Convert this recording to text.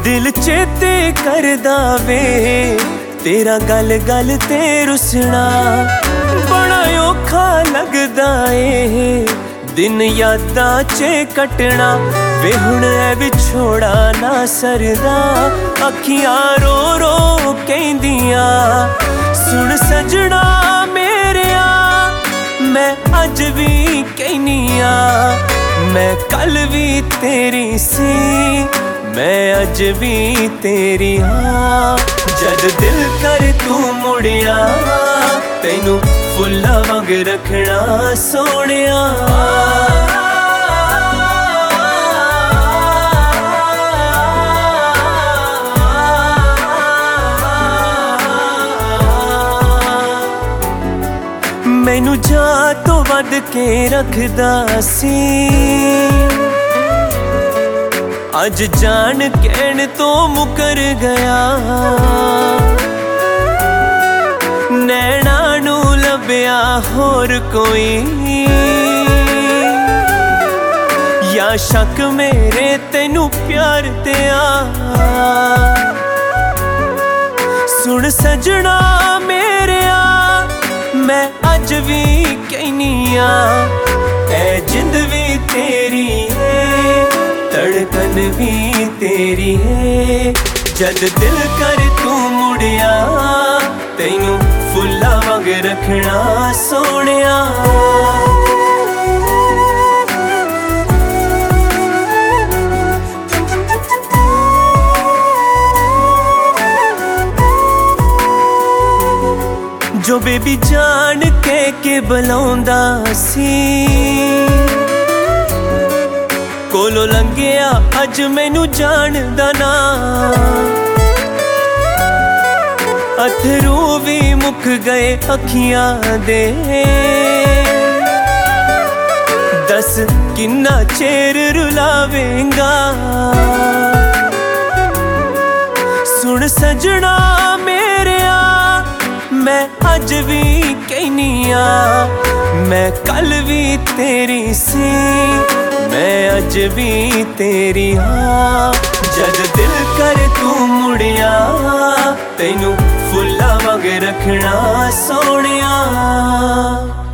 दिल चेते करदा वे तेरा गल गल ते रुसना, बड़ा औखा लगदा ए दिन यादां च कटना। वे हुण ऐ विछोड़ा ना सरदा, अखियां रो रो कहंदियां सुन सजना मेरेया, मैं अज भी कहनिया मैं कल भी तेरी सी, मैं अज भी तेरी हाँ। जद दिल कर तू मुड़िया तैनू फुल्ला वांग रखना सोहणिया। मैनू जा तो वध के रखदा सी, अज जान कहण तो मुकर गया। नैना नू लभ्या होर कोई, या शक मेरे तैनू प्यार ते आ। सुन सजना मेरेया मैं अज भी कहनिया ऐ जिंद भी तेरी है, धड़कन भी तेरी है। जद दिल कर तू मुड़िया तैनू फुल्ला वांग रखना सोहणिया। जो बेबी जान के बुलाउंदा सी, कोलो लंघिया अज मैनू जानदा ना। अथरू भी मुक गए अखियां दे, दस किन्ना चेर रुलावेंगा। सुन सजना मेरेया मैं अज भी कहनिया मैं कल भी तेरी सी, मैं अज भी तेरी हाँ। जद दिल कर तू मुड़िया तैनू फुल्ला वांग रखना सोहणिया।